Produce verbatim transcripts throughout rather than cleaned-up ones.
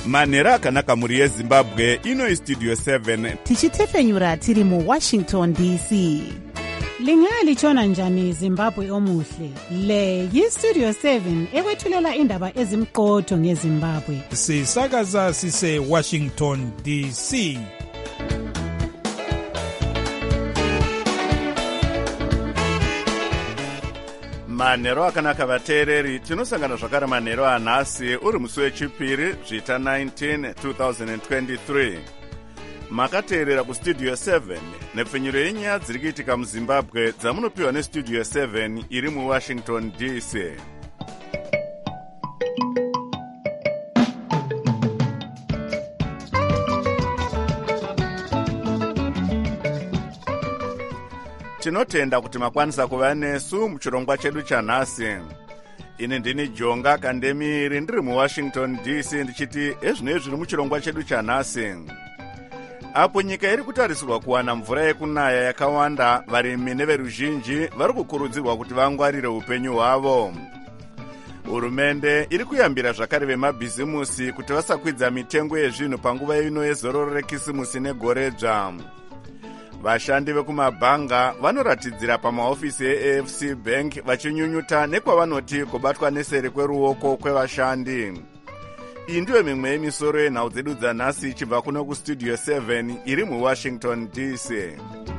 manhero akanaka mhuri yezimbabwe. Ino istudio seven tichitefenyura tiri muwashington D C. Lingalitshona njani Zimbabwe omuhle? Le yistudio seven ekwethulela indaba ezimqotho ngeZimbabwe. Sisakaza sise Washington D C. manhero akanaka vateereri, tinosangana zvakare manhero anhasi uri musi wechipiri zvita nineteen twenty twenty-three. Makateerera kustudio seven nepfenyuro yenyaya dziri kuitika muzimbabwe dzamunopiwa nestudio seven iri muwashington D C. Tinotenda kuti makwanisa kuva nesu muchirongwa chedu chanhasi. Ini ndini Jonga Kandemiri ndiri muwashington D C ndichiti ezvinoi zviri muchirongwa chedu chanhasi. Apo nyika iri kutarisirwa kuwana mvura yekunaya yakawanda, varimi neveruzhinji vari kukurudzirwa kuti vangwarire upenyu hwavo. Hurumende iri kuyambira zvakare vemabhizimusi kuti vasakwidza mitengo yezvinhu panguva ino yezororo rekisimusi negoredzva. Vashandi vekumabhanga vanoratidzira pamahofisi e-A F C Bank vachinyunyuta nekwavanoti kubatwa neseri kweruoko kwevashandi. Iyi ndiyo mimwe yemisoro yenhau dzedu dzanhasi ichibva kuno kustudio seven iri muwashington D C.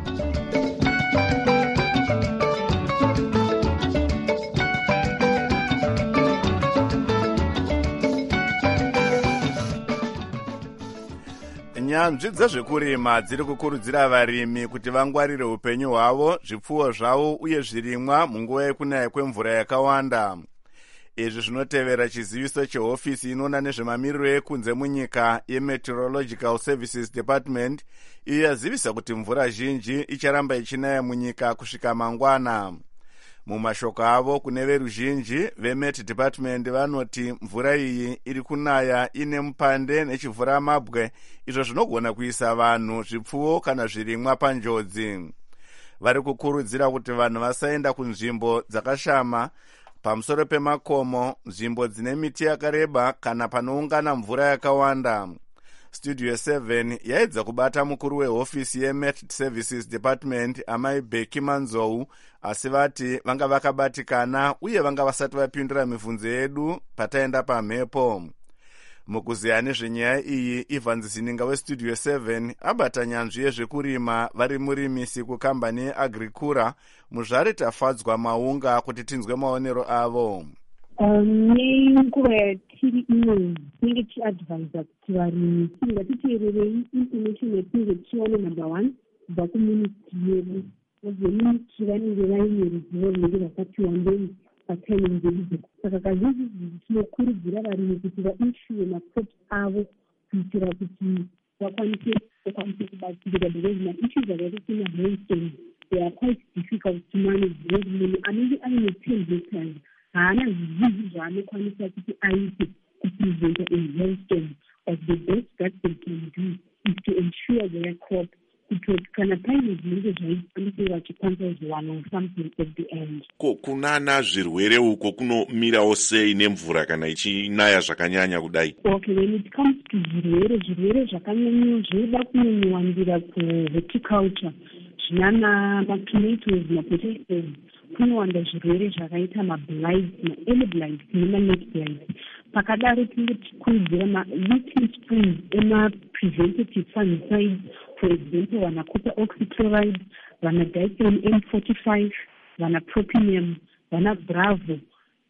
Nyanzvi dzezvekurima dziri kukurudzira varimi kuti vangwarire upenyu hwavo, zvipfuwo zvavo uye zvirimwa munguva yekunaya kwemvura yakawanda. Izvi zvinotevera chiziviso chehofisi inoona nezvemamiriro ekunze munyika yeMeteorological Services Department, iyo yazivisa kuti mvura zhinji icharamba ichinaya munyika kusvika mangwana. Mumashoko avo kune veruzhinji veMet Department vanoti mvura iyi iri kunaya ine mupande nechivhura mabwe, izvo zvinogona kuisa vanhu, zvipfuwo kana zvirimwa panjodzi. Vari kukurudzira kuti vanhu vasaenda kunzvimbo dzakashama, pamusoro pemakomo, nzvimbo dzine miti yakareba kana panoungana mvura yakawanda. Studio seven yaedza kubata mukuru wehofisi yeMet Services Department Amai Beki Manzou, asi vati vanga vakabatikana uye vanga vasati vapindura mibvunzo yedu pataenda pamhepo. Mukuziya nezvenyaya iyi, Ivan Zininga westudio seven abata nyanzvi yezvekurima vari murimisi kukambani yeAgricura. Muzvari tafadzwa Maunga kuti tinzwe maonero avo. nenguva yatiri ino tinenge tichiadvaisa kuti varimi tingatiteererei information yatinenge tichiwana number one kubva kuministry yedu, vazoni vanenge vaine ruzivo runenge rwakati wandei pataiming dzedu. Saka kazhinji tinokurudzira varimi kuti vainsure maprops avo kuitira kuti vakwanise vakwanise kubatsirika, because maissues akaita semahailstones they are quite difficult to manage. Munhu anenge aine ten hectares haana zvizhinji zvaanokwanisa kuti aite kupreventa a hailstone, but the best that they can do is to ensure their crop kuti kana paine zvinenge zvaikwanise vachikwanisa zviwana something at the end. Ko kunana zvirwere uko kunomirawo sei nemvura kana ichinaya zvakanyanya kudai? Okay, when it comes to zvirwere, zvirwere zvakanyanya zvoda kunowandira kuhorticulture, zvinana matomatoes, mapotatoes, kunowanda zvirwere zvakaita mablight, maearly blight nemanet blight. Pakadaro tinenge tichikurudzira ma-weekly sprays ema-preventative fungicides, for example, vana copper oxychloride, vana diclone M forty-five, vana propinium, vana bravo.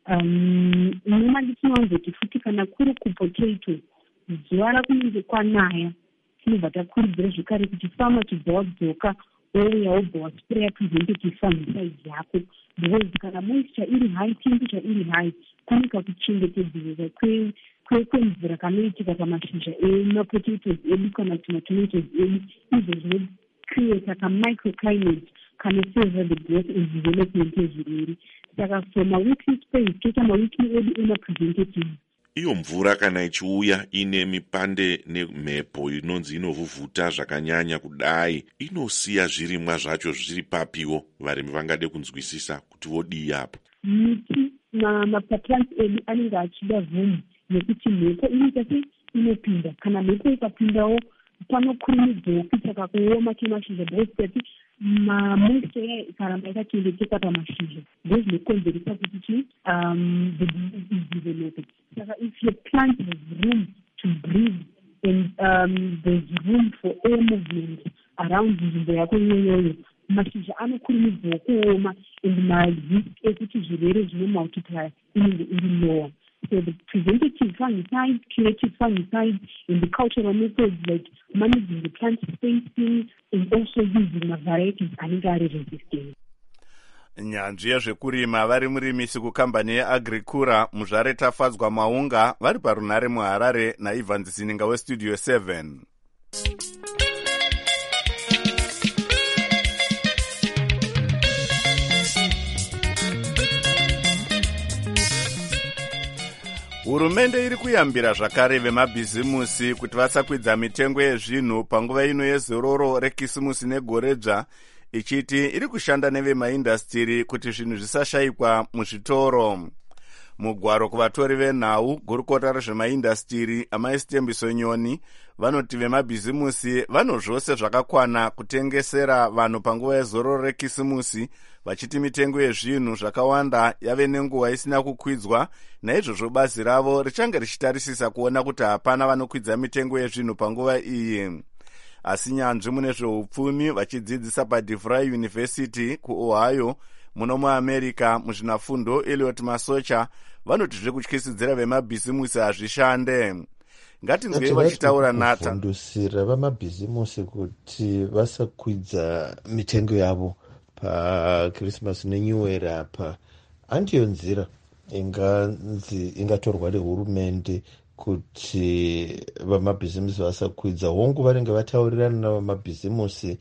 Um, normally tinowanzoti futi kana kuri kupotato, zuva rakunenge kwanaya, tinobva takurudzira zvekare kuti fama chibva wadzoka wouya wobva waspraya preventative fungicides yako, because kana moisture iri high, temperature iri high, kunika kuchengetedzeka kwemvura kanoitika pamashizha emapotatoes edu kana tomatoes edu, izvo zvinocreata kamicroclimate kanoseva the growth and development yezvirwere. Saka for maweekly sprays toita maweekly edu emapreventative. Iyo mvura kana ichiuya ine mipande nemhepo inonzi inovhuvhuta zvakanyanya kudai, inosiya zvirimwa zvacho zviri papiwo. Varimi vangade kunzwisisa kuti vodii apo. Miti maplants edu anenge achida vhumi nekuti mhepo inoita inopinda. Kana mhepo ikapindawo panokurumidzwa kuita kuoma kwemashizha because tati mamoisture ikaramba yakachengeteka pamashizha ndozvinokonzeresa kuti chi um, the disease is developed. Saka if your plant has room to breathe and um, there's room for air movement around nzvimbo yako iyoyoyo, mashizha anokurumidzawo kuoma and marisk ekuti zvirwere zvinomultiply inenge iri lower. So the preventative fungicides, curative fungicides, and the cultural methods like managing the plant spacing and also using varieties anenge ari resistant. Nyanzvi yezvekurima vari murimisi kukambani yeAgricura muzvare Tafadzwa Maunga vari parunhare muHarare naIvan Zininga westudio seven. Hurumende iri kuyambira zvakare vemabhizimusi kuti vasakwidza mitengo yezvinhu panguva ino yezororo rekisimusi negoredzva, ichiti iri kushanda nevemaindastiri kuti zvinhu zvisashayikwa muzvitoro. Mugwaro kuvatori venhau, gurukota rezvemaindastiri amaisitembiso nyoni vanoti vemabhizimusi vano zvose zvakakwana kutengesera vanhu panguva yezororo rekisimusi, vachiti mitengo yezvinhu zvakawanda yave nenguva isina kukwidzwa, naizvozvo bazi ravo richange richitarisisa kuona kuti hapana vanokwidza mitengo yezvinhu panguva iyi. Asi nyanzvi mune zveupfumi vachidzidzisa paDeVry University kuOhio muno muAmerica muzvinafundo Elliot Masocha vanoti zvekutyisidzira vemabhizimusi hazvishande. Ngatinzwei vachitaura Nathan. Kufundisira vamabhizimusi kuti vasakwidza mitengo yavo paKrismasi neNew Year apa andiyo nzira inganzi ingatorwa nehurumende kuti vamabhizimusi vasakwidza. Hongu vanenge vataurirana navamabhizimusi,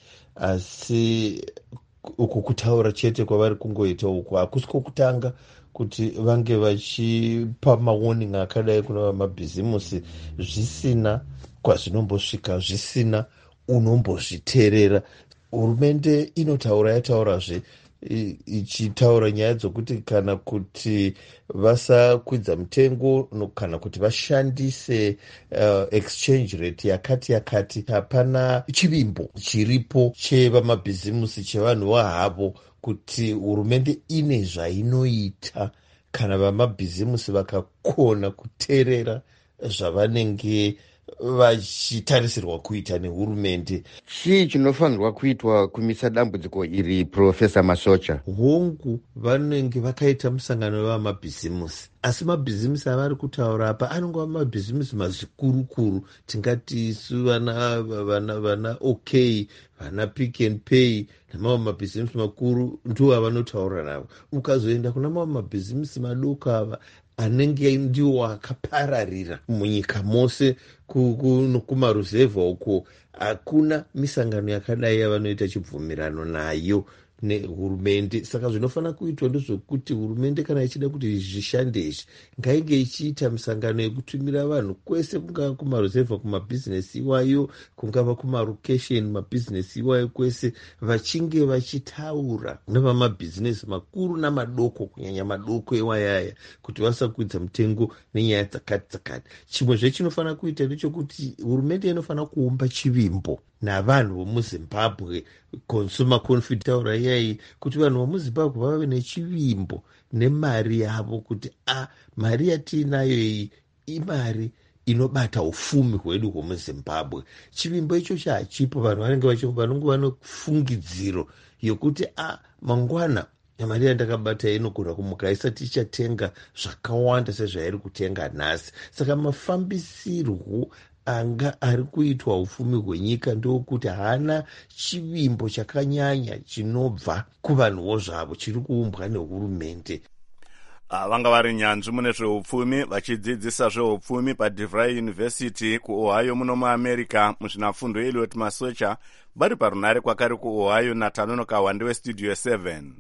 asi uku kutaura chete kwavari kungoita uku hakusi kwokutanga kuti vange vachipa mawarning akadai kuna vamabhizimusi zvisina kwazvinombosvika, zvisina unombozviteerera. Hurumende inotaura yataurazve ichitaura nyaya dzokuti kana kuti vasakwidza mutengo kana kuti vashandise uh, exchange rate yakati yakati, hapana chivimbo chiripo chevamabhizimusi chevanhu vahavo kuti hurumende ine zvainoita kana vamabhizimusi vakakona kuteerera zvavanenge vachitarisirwa kuita nehurumende. Chii chinofanirwa kuitwa kumisa dambudziko iri, Profesa Masocha? Hongu vanenge vakaita musangano wevamabhizimusi, asi mabhizimusi avari kutaura apa anongova mabhizimusi mazikurukuru, tingati isu vana vana vana OK, vana Pick and Pay namamwe mabhizimusi makuru ndiwo avanotaura navo. Ukazoenda kuna mamwe mabhizimusi madoko ava anenge ndiwo akapararira munyika mose kumaruzevha uko, hakuna misangano yakadai yavanoita chibvumirano nayo nehurumende. Saka zvinofanira kuitwa ndezvekuti hurumende kana ichida kuti zvishande izvi ngainge ichiita misangano yekutumira vanhu kwese, kungava kumaruzevha kumabhizinesi iwayo, kungava kumarokesheni mabhizinesi iwayo kwese, vachinge vachitaura nevamabhizinesi makuru namadoko, kunyanya madoko iwayaya, kuti vasakwidza mutengo nenyaya dzakati dzakati. Chimwe zvechinofanira kuita ndechekuti hurumende inofanira kuumba chivimbo navanhu vomuZimbabwe, Consumer Confidence taura iyai, kuti vanhu vomuZimbabwe vave nechivimbo nemari yavo, kuti a mari yatiinayo iyi imari inobata ufumi hwedu hwomuZimbabwe. Chivimbo icho hachipo, vanhu vanenge vanenge vane fungidziro yokuti a mangwana mari yandakabata inogona kumuka isati ichatenga zvakawanda sezvairi kutenga nhasi. Saka mafambisirwo anga ari kuitwa ufumi hwenyika ndokuti haana chivimbo chakanyanya chinobva kuvanhuwo zvavo chiri kuumbwa nehurumende. Vanga vari nyanzvi mune zveupfumi vachidzidzisa zveupfumi paDeVry University kuOhio muno muAmerica muzvinafundo Elliot Masocha vari parunhare kwakari kuOhio naTanono Kawande westudio seven.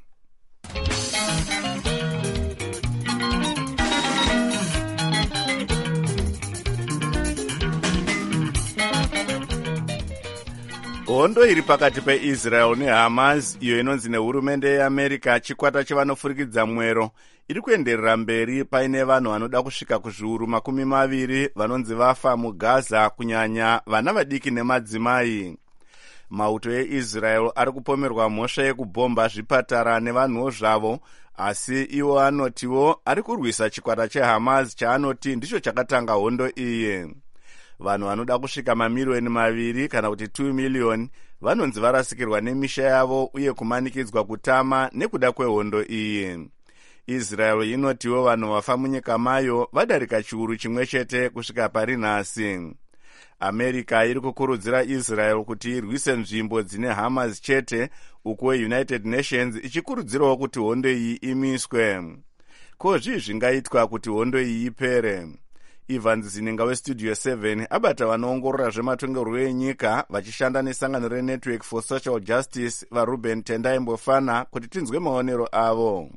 hondo iri pakati peIsrael neHamas, iyo inonzi nehurumende yeAmerica chikwata chevanofurikidza mwero, iri kuenderera mberi paine vanhu vanoda kusvika kuzviuru makumi maviri vanonzi vafa muGaza, kunyanya vana vadiki nemadzimai. Mauto eIsrael ari kupomerwa mhosva yekubhomba zvipatara nevanhuwo zvavo, asi iwo anotiwo ari kurwisa chikwata cheHamas chaanoti ndicho chakatanga hondo iyi. Vanhu vanoda kusvika mamiriyoni maviri kana kuti two million vanonzi varasikirwa nemisha yavo uye kumanikidzwa kutama nekuda kwehondo iyi. Israel inotiwo vanhu vafa munyika mayo vadarika chiuru chimwe chete kusvika pari nhasi. America iri kukurudzira Israel kuti irwise nzvimbo dzine Hamas chete, uko United Nations ichikurudzirawo kuti hondo iyi imiswe. Ko zvii zvingaitwa kuti hondo iyi ipere? Ivan Zininga weStudio seven abata vanoongorora zvematongerwo enyika vachishanda nesangano reNetwork for Social Justice vaRuben Tendai Mbofana kuti tinzwe maonero avo.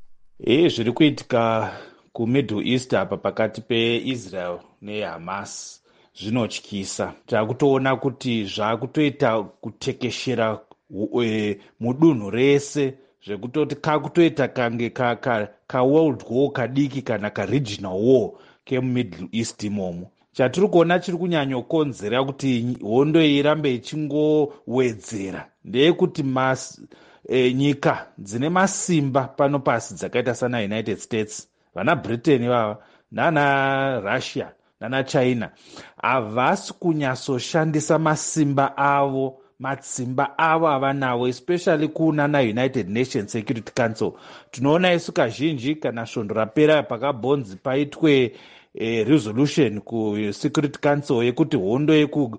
E zviri kuitika kuMiddle East apa pakati peIsrael neHamas zvinotyisa. Takutoona kuti zvakutoita kutekeshera e, mudunhu rese, zvekutoti kakutoita kange ka, ka, ka world war kadiki kana ka regional war kemuMiddle East imomo. Chatiri kuona chiri kunyanyokonzera kuti hondo irambe ichingowedzera ndeyekuti mas e, nyika dzine masimba pano pasi dzakaita sana United States, vana Britain vava, nana Russia nana China havasi kunyatsoshandisa masimba avo matsimba avo avanawo, especially kunana United Nations Security Council. Tinoona isu kazhinji kana svondo rapera pakabhonzi paitwe e, resolution kuSecurity Council yekuti hondo yeku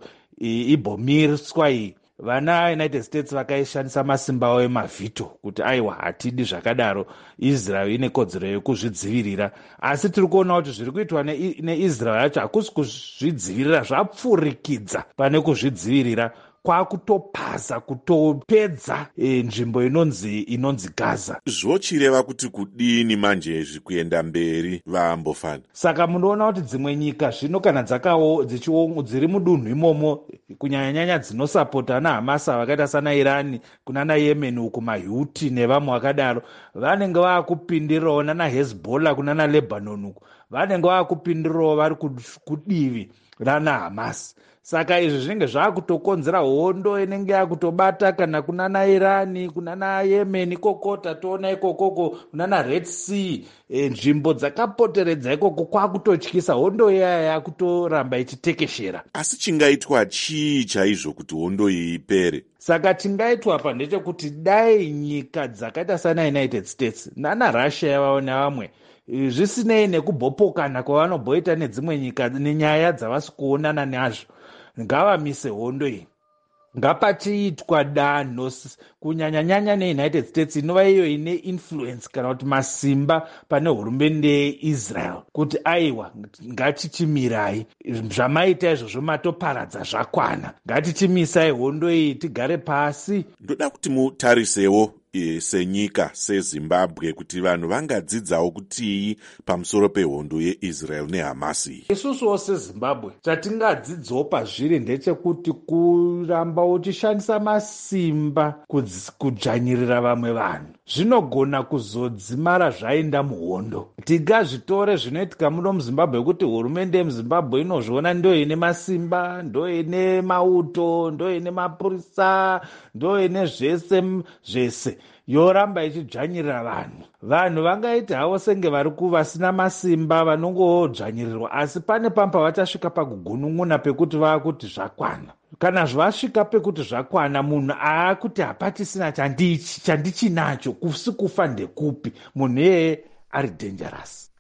ibhomiswa iyi, vana United States vakaishandisa masimba avo emavhito kuti aiwa hatidi zvakadaro, Israel ine kodzero yekuzvidzivirira. Asi tiri kuona kuti zviri kuitwa neIsrael yacho hakusi kuzvidzivirira, zvapfurikidza pane kuzvidzivirira, kwakutopaza kutopedza e, nzvimbo inonzi inonzi Gaza. Zvochireva kuti kudini manje zviri kuenda mberi vaambofana? Saka munoona kuti dzimwe nyika zvino kana dzakawo dziri mudunhu imomo, kunyanyanyanya dzinosapota naHamas vakaita sana Irani, kunana Yemen uku maHouthi nevamwe vakadaro, vanenge vaakupindirawo nana Hezbollah kunana Lebanon uku, vanenge vaakupindirawo vari kudivi rana Hamas. Saka izvi zvinenge zvaakutokonzera hondo inenge yakutobata kana kunana Irani, kunana Yemen ikoko, toona ikokoko kunana Red Sea, e, nzvimbo dzakapoteredza ikoko kwakutotyisa, hondo iyaya yakutoramba ichitekeshera. Asi chingaitwa chii chaizvo kuti hondo iyi ipere? Saka chingaitwa apa ndechekuti dai nyika dzakaita sana United States nana Russia yavawo nevamwe zvisinei nekubhopokana kwavanobhoita nedzimwe nyika nenyaya dzavasi kuonana nazvo, ngavamise hondo iyi. Ngapachiitwa danho kunyanyanyanya neUnited States inova iyo ine influence kana kuti masimba pane hurumende yeIsrael kuti aiwa ngatichimirai, zvamaita izvozvo matoparadza zvakwana, ngatichimisai hondo iyi tigare pasi. Ndoda kuti mutarisewo e, senyika seZimbabwe kuti vanhu vangadzidzawo kutii pamusoro pehondo yeIsrael neHamas iyi. Isusuwo seZimbabwe chatingadzidzawo pazviri ndechekuti kuramba uchishandisa masimba kudzvanyirira vamwe vanhu zvinogona kuzodzimara zvaenda muhondo. Tingazvitore zvinoitika muno muZimbabwe kuti hurumende yemuZimbabwe inozviona ndo ine masimba, ndo ine mauto, ndo ine mapurisa, ndo ine zvese zvese, yoramba ichidzvanyirira vanhu. Vanhu vangaita havo senge vari kuvasina masimba vanongodzvanyirirwa, asi pane pampa vachasvika pakugunun'una pekuti vaakuti zvakwana. Kana zvasvika pekuti zvakwana, munhu aakuti hapatisina chandichi chandichinacho, kusi kufa ndekupi, munhu iyeye ari dangerous.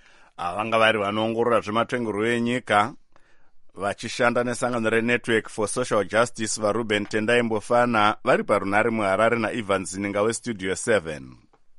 Vanga vari vanoongorora zvematongerwo enyika vachishanda nesangano reNetwork for Social Justice vaRuben Tendai Mbofana vari parunhare muHarare naIvan Zininga weStudio seven.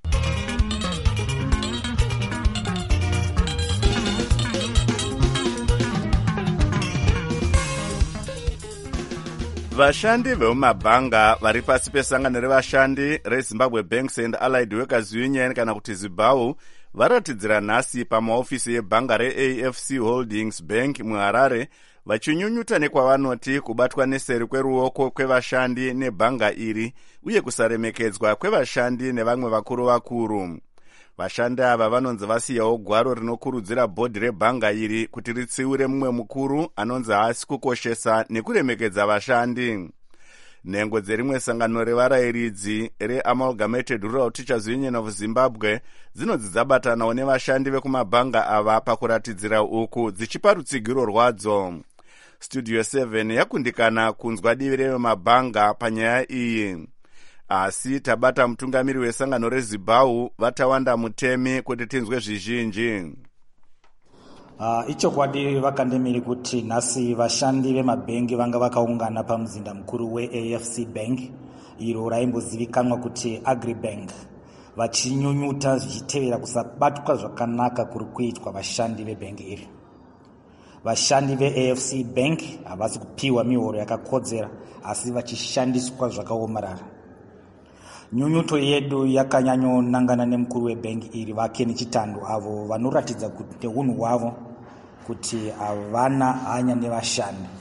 Vashandi vemumabhanga vari pasi pesangano revashandi reZimbabwe Banks and Allied Workers Union kana kuti ZIBAU varatidzira nhasi pamaofisi ebhanga reA F C Holdings Bank muHarare vachinyunyuta nekwavanoti kubatwa neseri kweruoko kwevashandi nebhanga iri uye kusaremekedzwa kwevashandi nevamwe vakuru vakuru. Vashandi ava vanonzi vasiyawo gwaro rinokurudzira bhodhi rebhanga iri kuti ritsiure mumwe mukuru anonzi haasi kukoshesa nekuremekedza vashandi. Nhengo dzerimwe sangano revarayiridzi reAmalgamated Rural Teachers Union of Zimbabwe dzinodzi dzabatanawo nevashandi vekumabhanga ava pakuratidzira uku dzichipa rutsigiro rwadzo. Studio seven yakundikana kunzwa divi revemabhanga panyaya iyi. Asi tabata mutungamiri wesangano reZimbabwe Vatawanda Mutemi kuti tinzwe zvizhinji. Uh, ichokwadi vakandemiri kuti nhasi vashandi vemabhengi vanga vakaungana pamuzinda mukuru weA F C Bank iro raimbozivikanwa kuti Agribank, vachinyunyuta zvichitevera kusabatwa zvakanaka kuri kuitwa vashandi vebhengi iri. Vashandi veA F C Bank havasi kupiwa mihoro yakakodzera asi vachishandiswa zvakaomarara. Nyunyuto yedu yakanyanyonangana nemukuru webhengi iri Vakeni Chitando avo vanoratidza kuti unhu hwavo kuti havana hanya nevashandi.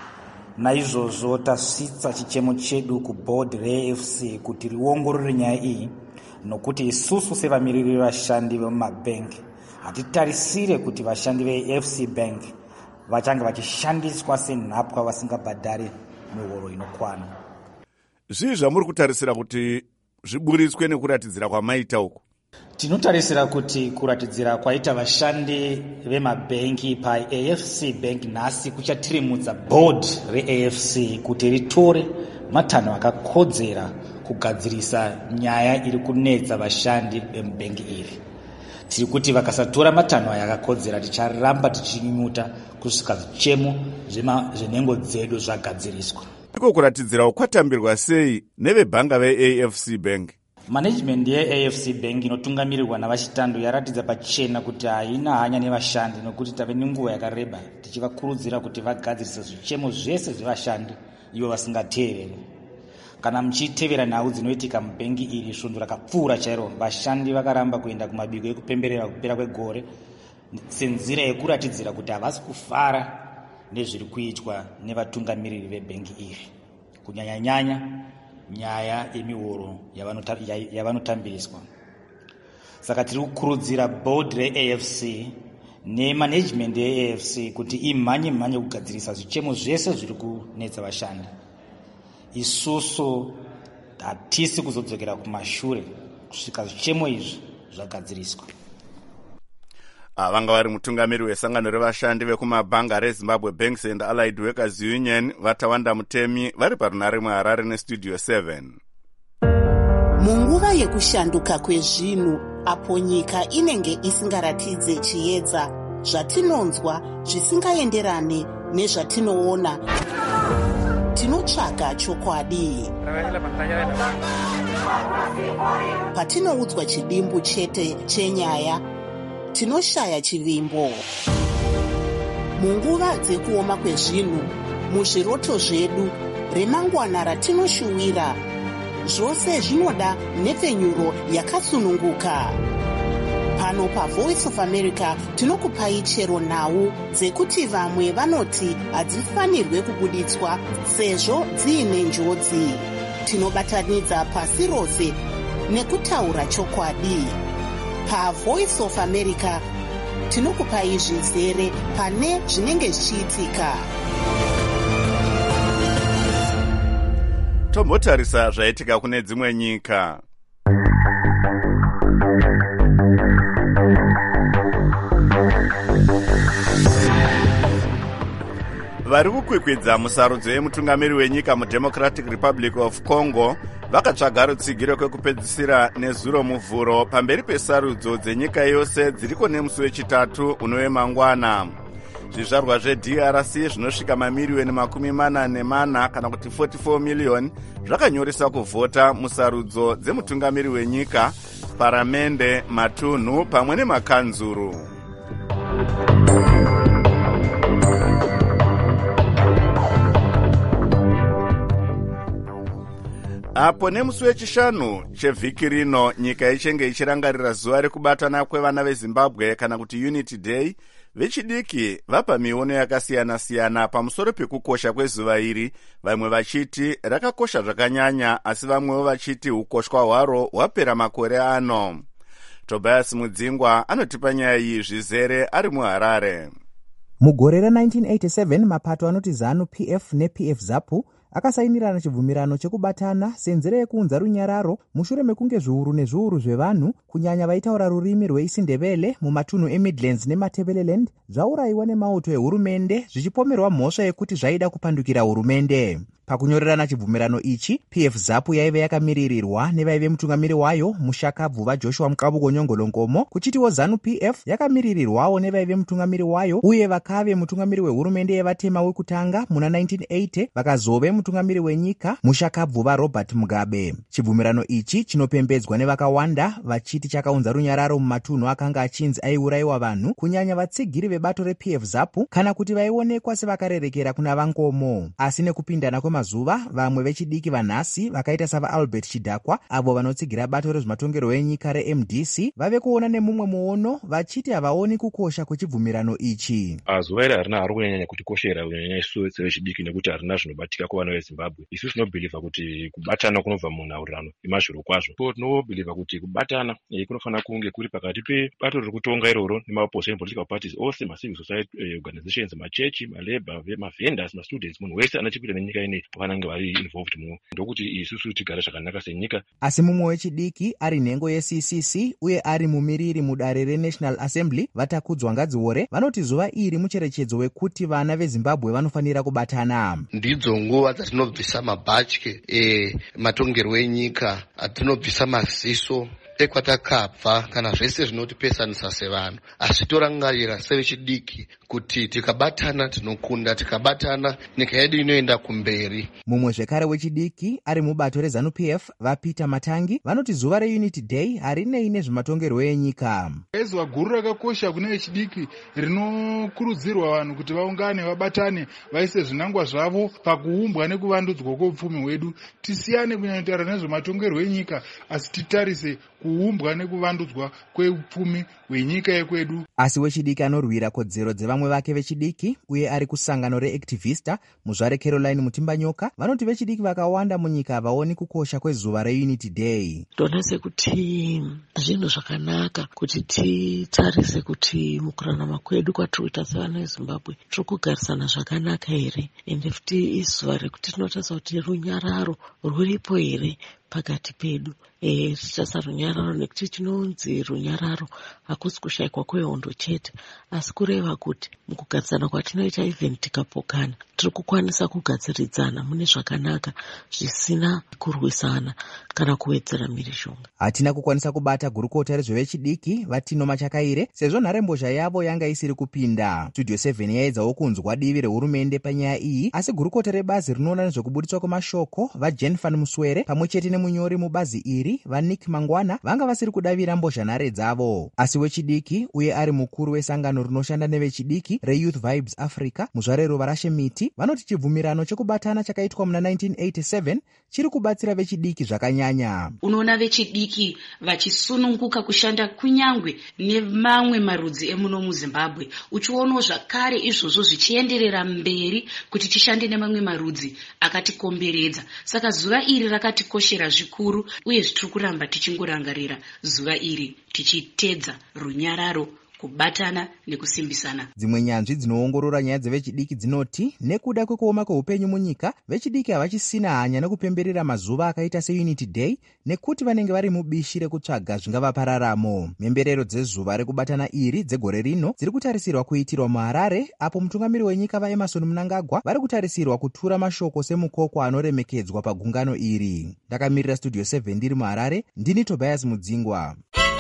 Naizvozvo tasvitsa chichemo chedu kubhodhi reA F C kuti riongorore nyaya iyi, nokuti isusu sevamiriri vevashandi vemumabhengi hatitarisire kuti vashandi veA F C Bank vachange vachishandiswa senhapwa vasingabhadhari mihoro inokwana. Zvii zvamuri kutarisira kuti zviburitswe nekuratidzira kwamaita uku? Tinotarisira kuti kuratidzira kwaita vashandi vemabhengi paA F C Bank nhasi kuchatirimudza board reA F C kuti ritore matanho akakodzera kugadzirisa nyaya iri kunetsa vashandi vemubhengi iri. Tiri kuti vakasatora matanho aya akakodzera ticharamba tichinyunyuta kusvika zvichemo zvenhengo dzedu zvagadziriswa. Iko kuratidzira kwatambirwa sei nevebhanga veA F C Bank? Management yeA F C Bank inotungamirirwa navaChitando yaratidza pachena kuti haina hanya nevashandi, nokuti tave nenguva yakareba tichivakurudzira kuti vagadzirise zvichemo zvese zvevashandi ivo vasingateereri. Kana muchitevera nhau dzinoitika mubhengi iri, svondo rakapfuura chairo, vashandi vakaramba kuenda kumabiko ekupemberera kupera kwegore senzira yekuratidzira kuti havasi kufara nezviri kuitwa nevatungamiriri vebhengi iri, kunyanya-nyanya nyaya yemihoro yavanotambiriswa. Saka tiri kukurudzira board reA F C nemanagement yeA F C kuti imhanye mhanye kugadzirisa zvichemo zvese zviri kunetsa vashandi. Isusu hatisi kuzodzokera kumashure kusvika zvichemo izvi zvagadziriswa. Vanga vari mutungamiri wesangano revashandi vekumabhanga reZimbabwe Banks and Allied Workers Union Vatawanda Mutemi vari parunare muHarare neStudio seven. Munguva yekushanduka kwezvinhu apo nyika inenge isingaratidze chiedza, zvatinonzwa zvisingaenderane nezvatinoona, tinotsvaga chokwadi. Patinoudzwa chidimbu chete chenyaya, tinoshaya chivimbo. Munguva dzekuoma kwezvinhu, muzviroto zvedu, remangwana ratinoshuwira, zvose zvinoda nhepfenyuro yakasununguka. Pano paVoice of America tinokupai chero nhau dzekuti vamwe vanoti hadzifanirwe kubuditswa sezvo dziine njodzi. Tinobatanidza pasi rose nekutaura chokwadi. PaVoice of America tinokupai zvizere pane zvinenge zvichiitika. Tombotarisa zvaitika kune dzimwe nyika. Vari kukwikwidza musarudzo yemutungamiri wenyika muDemocratic Republic of Congo vakatsvaga rutsigiro kwekupedzisira nezuro muvhuro pamberi pesarudzo dzenyika yose dziriko nemusi wechitatu unove mangwana. Zvizvarwa zveD R C zvinosvika mamiriyoni makumi mana nemana kana kuti forty-four million zvakanyoresa kuvhota musarudzo dzemutungamiri wenyika, paramende, matunhu pamwe nemakanzuru. Apo nemusi wechishanu chevhiki rino nyika ichenge ichirangarira zuva rekubatana kwevana veZimbabwe kana kuti Unity Day, Vechidiki vapa miono yakasiyana-siyana pamusoro pekukosha kwezuva iri, vamwe vachiti rakakosha zvakanyanya, asi vamwewo vachiti ukoshwa hwaro hwapera makore ano. Tobias Mudzingwa anotipa nyaya iyi zvizere ari muHarare. Mugore ra-nineteen eighty-seven mapato anoti ZANU P F ne-P F ZAPU akasainirana chibvumirano chekubatana senzira yekuunza runyararo mushure mekunge zviuru nezviuru zvevanhu kunyanya vaitaura rurimi rweIsindebele mumatunhu eMidlands neMatebeleland zvaurayiwa nemauto ehurumende zvichipomerwa mhosva yekuti zvaida kupandukira hurumende. Pakunyorerana chibvumirano ichi, P F ZAPU yaive yakamiririrwa nevaive mutungamiri wayo Mushakabvu vaJoshua Mukabuko Nyongolongomo, kuchitiwo ZANU P F yakamirirwawo nevaive mutungamiri wayo uye vakave mutungamiri wehurumende yevatema wekutanga muna nineteen eighty vakazove mutungamiri wenyika Mushakabvu vaRobert Mugabe. Chibvumirano ichi chinopembedzwa nevakawanda vachiti chakaunza runyararo mumatunhu akanga achinzi aiurayiwa vanhu, kunyanya vatsigiri vebato reP F ZAPU kana kuti vaionekwa sevakarerekera kuna vangomo. Asi nekupindana kwemazuva, vamwe vechidiki vanhasi vakaita savaAlbert Chidhakwa avo vanotsigira bato rezvematongero enyika reM D C vave kuona nemumwe muono vachiti havaoni kukosha kwechibvumirano ichi. Zuva iri harina haro kunyanya kutikoshera kunyanya isu sevechidiki nekuti harina zvinobatika kuvana veZimbabwe. Isu tinobhilivha kuti kubatana kunobva munhaurirano yemazviro kwazvo. So tinobhilivha kuti kubatana kunofanira kunge kuri pakati pebato riri kutonga iroro nemaopposition political parties ose, macivil society organizations, machechi, malabor, mavendors, mastudents, munhu wese anachipinda nenyika ine vanenge vari involved mu ndokuti isusu tigare zvakanaka senyika. Asi mumwe wechidiki ari nhengo yeC C C uye ari mumiriri mudare reNational Assembly Vatakudzwa Ngadziore vanoti zuva iri mucherechedzo wekuti vana veZimbabwe vanofanira kubatana. Ndidzo nguva dzatinobvisa mabhatye ematongerwo enyika, atinobvisa maziso ekwatakabva kana zvese zvinotipesanisa sevanhu, asi torangarira sevechidiki kuti tikabatana tinokunda, tikabatana nyika yedu inoenda kumberi. Mumwe zvekare wechidiki ari mubato reZANU P F vaPeter Matangi vanoti zuva reUnity Day harinei nezvematongerwo enyika. Zuva guru rakakosha kune vechidiki rinokurudzirwa vanhu kuti vaungane, vabatane, vaise zvinangwa zvavo pakuumbwa nekuvandudzwa kweupfumi hwedu. Tisiyane kunyanya nezvematongerwo enyika asi titarise kuumbwa nekuvandudzwa kweupfumi hwenyika yekwedu. Asi wechidiki anorwira kodzero dzevamwe vake vechidiki uye ari kusangano reActivista muzvare Caroline Mutimbanyoka vanoti vechidiki vakawanda munyika havaoni kukosha kwezuva reUnity Day. Ndona sekuti zvinhu zvakanaka kuti titarise kuti mukurarama kwedu kwatiriita sevana veZimbabwe tiri kugarisana zvakanaka here, ende futi izuva rekuti tinotarisa kuti runyararo rwuripo here pakati pedu. E, tichasa runyararo nekuti chinonzi runyararo hakusi kushayikwa kwehondo chete, asi kureva kuti mukugarisana kwatinoita even tikapokana tiri kukwanisa kugadziridzana mune zvakanaka zvisina kurwisana kana kuwedzera mhirizhonga. Hatina kukwanisa kubata gurukota rezvevechidiki Vatino Machakaire sezvo nharembozha yavo yanga isiri kupinda. Studio seven yaedzawo kunzwa divi rehurumende panyaya iyi, asi gurukota rebazi rinoona nezvekubuditswa kwemashoko vaJen van Muswere pamwe chete nemunyori mubazi iri vaNick Mangwana vanga vasiri kudavira mbozhanhare dzavo. Asi wechidiki uye ari mukuru wesangano rinoshanda nevechidiki reYouth Vibes Africa muzvare Ruvarashe Miti vanoti chibvumirano chekubatana chakaitwa muna nineteen eighty-seven chiri kubatsira vechidiki zvakanyanya. Unoona vechidiki vachisununguka kushanda kunyangwe nemamwe marudzi emuno muZimbabwe, uchionawo zvakare izvozvo zvichienderera mberi kuti tishande nemamwe marudzi akatikomberedza. Saka zuva iri rakatikoshera zvikuru uye zvitiri kuramba tichingorangarira zuva iri tichitedza runyararo, kubatana nekusimbisana. Dzimwe nyanzvi dzinoongorora nyaya dzevechidiki dzinoti nekuda kwekuoma kweupenyu munyika, vechidiki havachisina hanya nekupemberera mazuva akaita seUnity Day nekuti vanenge vari mubishi rekutsvaga zvingavapa raramo. Mhemberero dzezuva rekubatana iri dzegore rino dziri kutarisirwa kuitirwa muHarare, apo mutungamiri wenyika vaEmerson Mnangagwa vari kutarisirwa kutura mashoko semukoko anoremekedzwa pagungano iri. Ndakamirira Studio seven ndiri muHarare, ndini Tobias Mudzingwa.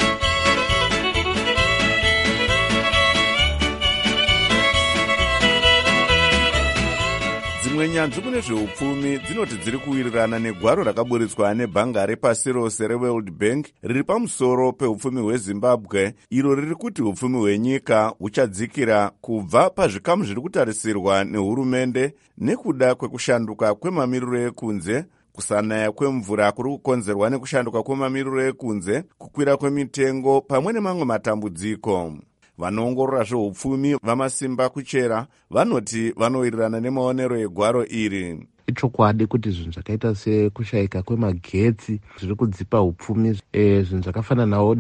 Dzimwe nyanzvi kune zveupfumi dzinoti dziri kuwirirana negwaro rakaburitswa nebhanga repasi rose reWorld Bank riri pamusoro peupfumi hweZimbabwe, iro riri kuti upfumi hwenyika huchadzikira kubva pazvikamu zviri kutarisirwa nehurumende nekuda kwekushanduka kwemamiriro ekunze, kusanaya kwemvura kuri kukonzerwa nekushanduka kwemamiriro ekunze, kukwira kwemitengo pamwe nemamwe matambudziko. vanoongorora zveupfumi vamasimba kuchera vanoti vanowirirana nemaonero egwaro iri. Ichokwadi kuti zvinhu zvakaita sekushayika kwemagetsi zviri kudzipa upfumi, e, zvinhu zvakafananawo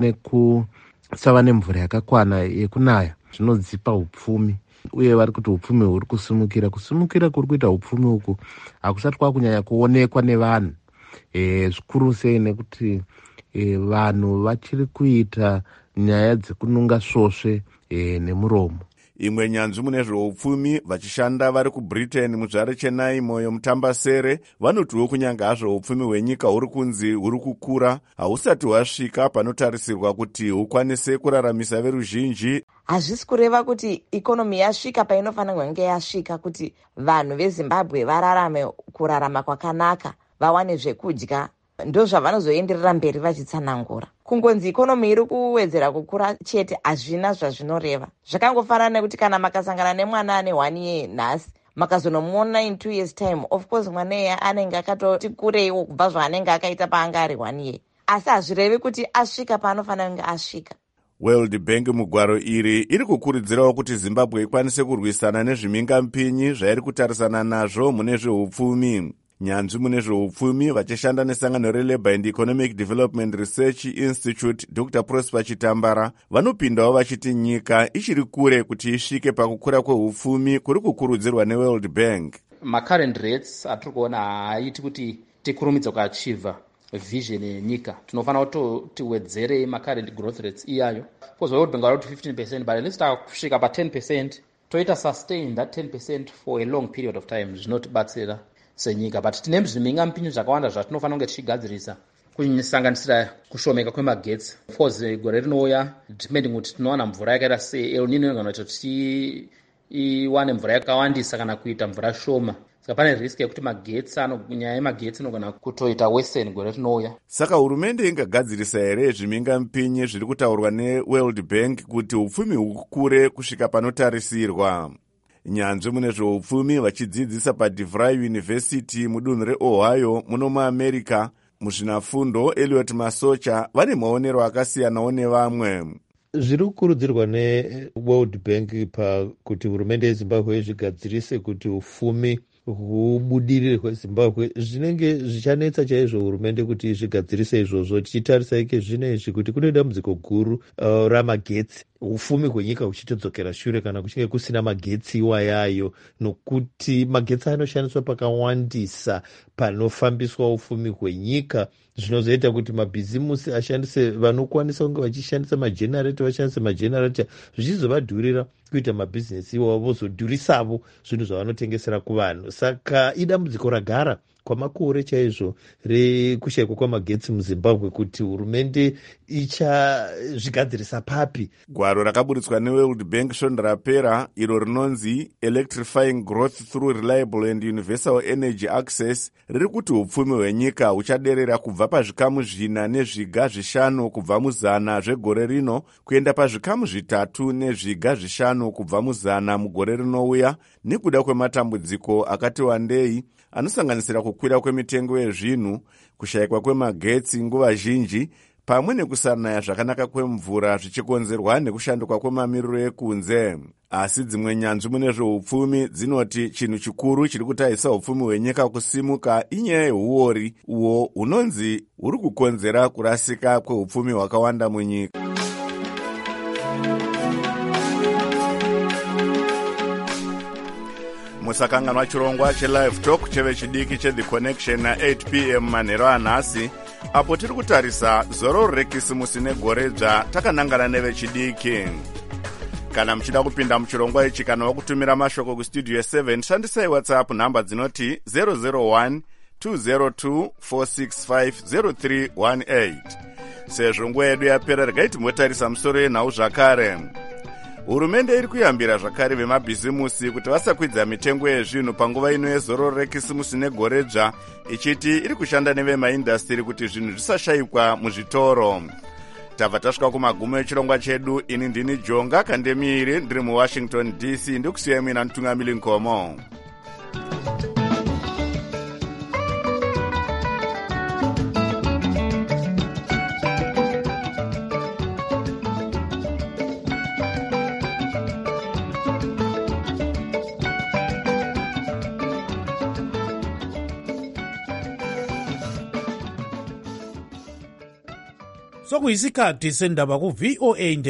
nekusava nemvura yakakwana yekunaya zvinodzipa upfumi, uye vari kuti upfumi huri kusimukira. Kusimukira kuri kuita upfumi uku hakusati kwakunyanya kuonekwa nevanhu, e, zvikuru sei nekuti e, vanhu vachiri kuita nyaya dzekununga svosve e, nemuromo. Imwe nyanzvi mune zveupfumi vachishanda vari kubritain muzvare Chennai Moyo Mutambasere vanotiwo kunyanga hazvo upfumi hwenyika huri kunzi huri kukura, hausati hwasvika panotarisirwa kuti hukwanise kuraramisa veruzhinji. Hazvisi kureva kuti ikonomi yasvika painofanirwa kunge yasvika kuti vanhu veZimbabwe vararame kurarama kwakanaka, vawane zvekudya. Ndo zvavanozoenderera mberi vachitsanangura. Kungonzi ikonomi iri kuwedzera kukura chete hazvina zvazvinoreva. Zvakangofanana nekuti kana makasangana nemwana ane one year nhasi makazonomuona in two years time, of course mwana eya anenge akatoti kureiwo kubva zvaanenge akaita paanga ari one year, asi hazvirevi kuti asvika paanofanira kunge asvika. World Bank mugwaro iri iri kukurudzirawo kuti Zimbabwe ikwanise kurwisana nezvimingampinyi zvairi kutarisana nazvo mune zveupfumi. Nyanzvi mune zveupfumi vachishanda nesangano reLabour and Economic Development Research Institute Doctor Prosper Chitambara vanopindawo vachiti nyika ichiri kure kuti isvike pakukura kweupfumi kuri kukurudzirwa neWorld Bank. Macurrent rates atiri kuona haaiti kuti tikurumidza kuachievha vision yenyika. Tinofanira kuti tiwedzere macurrent growth rates iyayo. Because World Bank vari kuti fifteen percent, but at least kusvika pa ten percent toita sustain that ten percent for a long period of time zvinotibatsira senyika. But tine zvimingampinyi zvakawanda zvatinofanira kunge tichigadzirisa, kusanganisira kushomeka kwemagetsi. Force gore rinouya depending kuti tinowana mvura yakaita seEl Nino inogona kuti iwane mvura yakawandisa kana kuita mvura shoma. Saka pane risk yekuti magetsi nyaya yemagetsi inogona kutoita western gore rinouya. Saka hurumende ingagadzirisa here zvimingampinyi zviri kutaurwa neWorld Bank kuti upfumi hukure kusvika panotarisirwa. Nyanzvi mune zveupfumi vachidzidzisa paDeVry University mudunhu reOhio muno muAmerica muzvinafundo Elliot Masocha vane maonero akasiyanawo nevamwe. Zviri kukurudzirwa neWorld Bank pakuti hurumende yeZimbabwe izvigadzirise kuti upfumi hubudirire hweZimbabwe zvinenge zvichanetsa chaizvo hurumende kuti izvigadzirise izvozvo. Tichitarisa ike zvino izvi kuti kune dambudziko guru uh, ramagetsi, upfumi hwenyika huchitodzokera shure kana kuchinge kusina magetsi iwayayo, nokuti magetsi anoshandiswa pakawandisa panofambiswa upfumi hwenyika. Zvinozoita kuti mabhizimusi ashandise, vanokwanisa kunge vachishandisa majenereta vashandise majenereta, zvichizovadhurira kuita mabhizinesi iwavo, vozodhurisavo zvinhu zvavanotengesera kuvanhu. Saka idambudziko ragara kwamakore chaizvo rekushayikwa kwamagetsi muZimbabwe kuti hurumende ichazvigadzirisa papi. Gwaro rakaburitswa neWorld Bank svondo rapera iro rinonzi Electrifying Growth Through Reliable and Universal Energy Access riri kuti upfumi hwenyika huchaderera kubva pazvikamu zvina nezviga zvishanu kubva muzana zvegore rino kuenda pazvikamu zvitatu nezviga zvishanu kubva muzana mugore rinouya, nekuda kwematambudziko akati wandei anosanganisira kukwira kwemitengo yezvinhu, kushayikwa kwemagetsi nguva zhinji, pamwe nekusanaya zvakanaka kwemvura zvichikonzerwa nekushanduka kwemamiriro ekunze. Asi dzimwe nyanzvi mune zveupfumi dzinoti chinhu chikuru chiri kutaisa upfumi hwenyika kusimuka inyaya yehuori uwo hunonzi huri kukonzera kurasika kweupfumi hwakawanda munyika. Musakanganwa chirongwa cheLive Talk chevechidiki cheThe Connection na eight p m manhero anhasi, apo tiri kutarisa zororo rekisimusi negoredzva takanangana nevechidiki. Kana muchida kupinda muchirongwa ichi kana wakutumira mashoko kustudio seven, shandisai WhatsApp namba dzinoti zero zero one two zero two four six five zero three one eight. Sezvo nguva yedu yapera, regai timbotarisa musoro yenhau zvakare. Hurumende iri kuyambira zvakare vemabhizimusi kuti vasakwidza mitengo yezvinhu panguva ino yezororo rekisimusi negoredzva, ichiti iri kushanda nevemaindastiri kuti zvinhu zvisashayikwa muzvitoro. Tabva tasvika kumagumo echirongwa chedu. Ini ndini Jonga Kandemiri, ndiri muWashington D C, ndikusiyai mina Ntungamili Nkomo. sokuyisikhathi sendaba ku-V O A